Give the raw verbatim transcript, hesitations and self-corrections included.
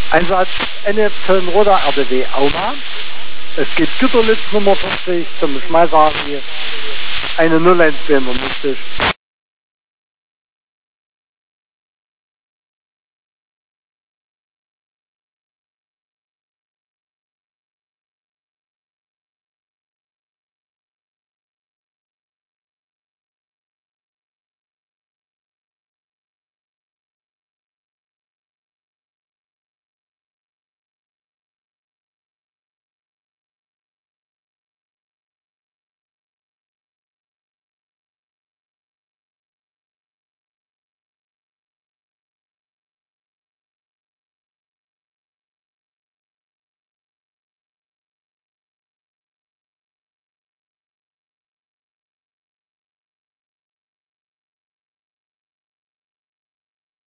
Einsatz N F Zöllenroda R B W Auma. Es geht Güterlitz Nummer vierzig zum Schmeißer eine null eins zwei null.